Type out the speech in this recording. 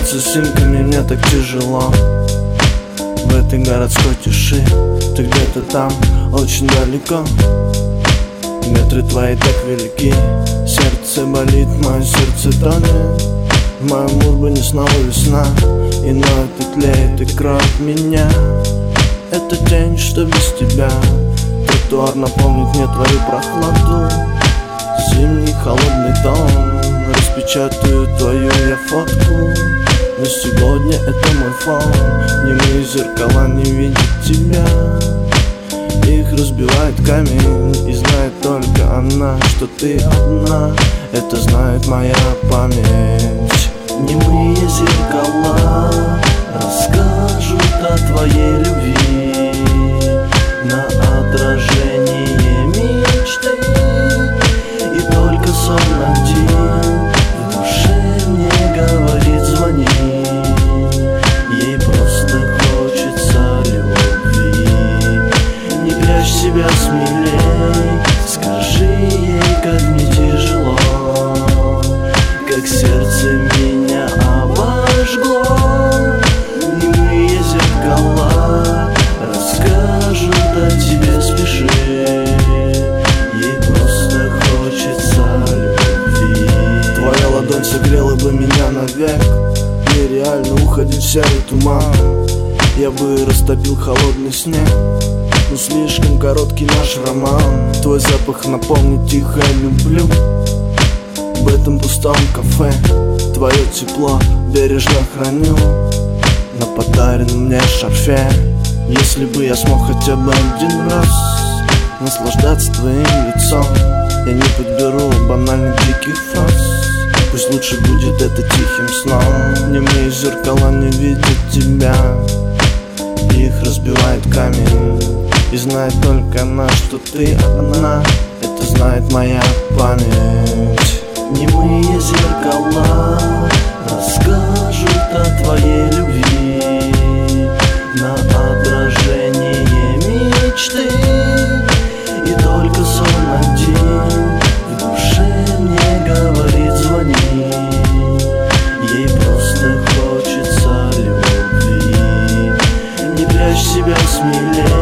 Сверяться с симками мне так тяжело в этой городской тиши. Ты где-то там, очень далеко. Метры твои так велики. Сердце болит, мое сердце тонет. В моем урбане снова весна. И ноет, и тлеет, и кроет меня. Это день, что без тебя. Тротуар напомнит мне твою прохладу. Зимний холодный тон. Распечатаю твою я фотку. Но сегодня это мой фон. Немые зеркала не видят тебя. Их разбивает камень. И знает только она, что ты одна. Это знает моя память. Немые зеркала расскажут о твоей любви. На отражение мечты. И только сон один в душе мне говорит: звони. Ей просто хочется любви. Не прячь себя смелей. Скажи ей, как мне тяжело, как сердце меня обожгло. Немые зеркала расскажут о тебе, спеши. Ей просто хочется любви. Твоя ладонь согрела бы меня навек. Нереально уходить в серый туман. Я бы растопил холодный снег. Но слишком короткий наш роман. Твой запах напомнит тихо люблю. В этом пустом кафе твое тепло бережно храню на подаренном мне шарфе. Если бы я смог хотя бы один раз наслаждаться твоим лицом, я не подберу банальных диких фраз. Пусть лучше будет это тихим сном. Немые зеркала не видят тебя. Их разбивает камень. И знает только она, что ты одна. Это знает моя память. Немые зеркала расскажут о твоей любви. На отражение мечты. И только сон один в душе мне говорит: звони. Ей просто хочется любви. Не прячь себя смелее.